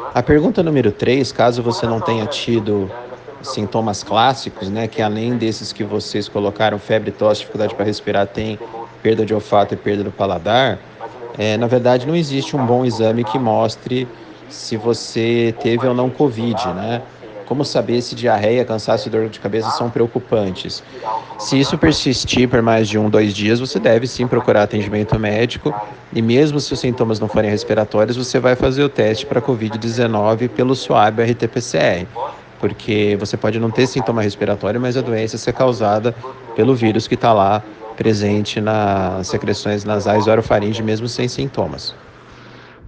A pergunta número 3, caso você não tenha tido sintomas clássicos, né, que além desses que vocês colocaram, febre, tosse, dificuldade para respirar, tem perda de olfato e perda do paladar, na verdade não existe um bom exame que mostre se você teve ou não Covid, né? Como saber se diarreia, cansaço e dor de cabeça são preocupantes? Se isso persistir por mais de 2 dias, você deve sim procurar atendimento médico e mesmo se os sintomas não forem respiratórios, você vai fazer o teste para Covid-19 pelo SWAB RT-PCR, porque você pode não ter sintoma respiratório, mas a doença ser causada pelo vírus que está lá presente nas secreções nasais orofaringe mesmo sem sintomas.